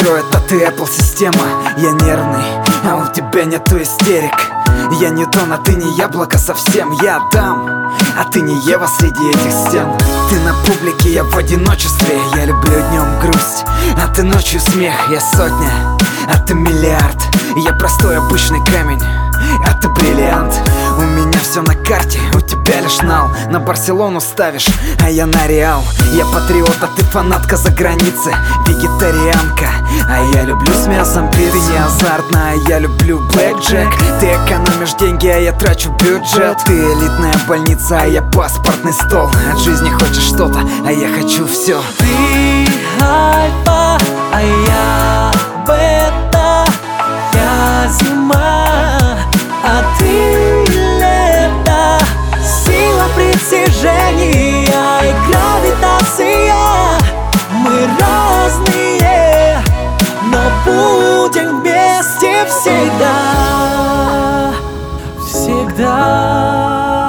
Android, а ты Apple система. Я нервный, а у тебя нету истерик. Я не Ньютон, а ты не яблоко совсем. Я Адам, а ты не Ева среди этих стен. Ты на публике, я в одиночестве. Я люблю днем грусть, а ты ночью смех. Я сотня, а ты миллиард. Я простой обычный камень, а ты бриллиант. У меня все на карте, у тебя лишь нал. На Барселону ставишь, а я на Реал. Я патриот, а ты фанатка за границы. Вегетарианка, а я люблю с мясом пиццу. Ты не азартна, а я люблю блэкджек. Ты экономишь деньги, а я трачу бюджет. Ты элитная больница, а я паспортный стол. От жизни хочешь что-то, а я хочу все. Ты альфа, а я бета. Я зима, а ты лето. Сила притяжения и гравитация. Мы разные, но будем вместе всегда. Всегда.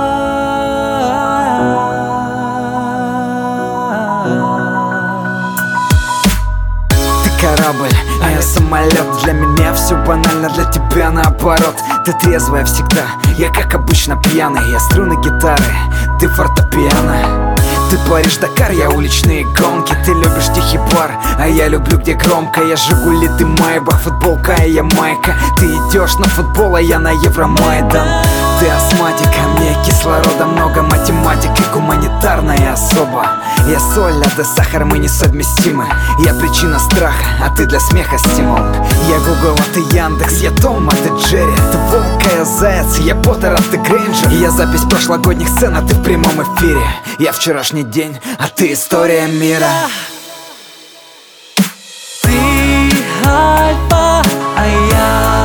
Корабль, а я самолет. Для меня все банально, для тебя наоборот. Ты трезвая всегда, я как обычно пьяный. Я струны гитары, ты фортепиано. Ты Париж, Дакар, я уличные гонки. Ты любишь тихий бар, а я люблю где громко. Я Жигули, ты Майбах, футболка, а я майка. Ты идешь на футбол, а я на Евромайдан. Ты астматик, а мне кислорода много. Математика, гуманитарная особа. Я соль, а ты сахар, мы несовместимы. Я причина страха, а ты для смеха стимул. Я Google, а ты Яндекс. Я Том, а ты Джерри. Ты волк, а я заяц. Я Поттер, а ты Грейнджер. Я запись прошлогодних сцен, а ты в прямом эфире. Я вчерашний день, а ты история мира. Ты альфа, а я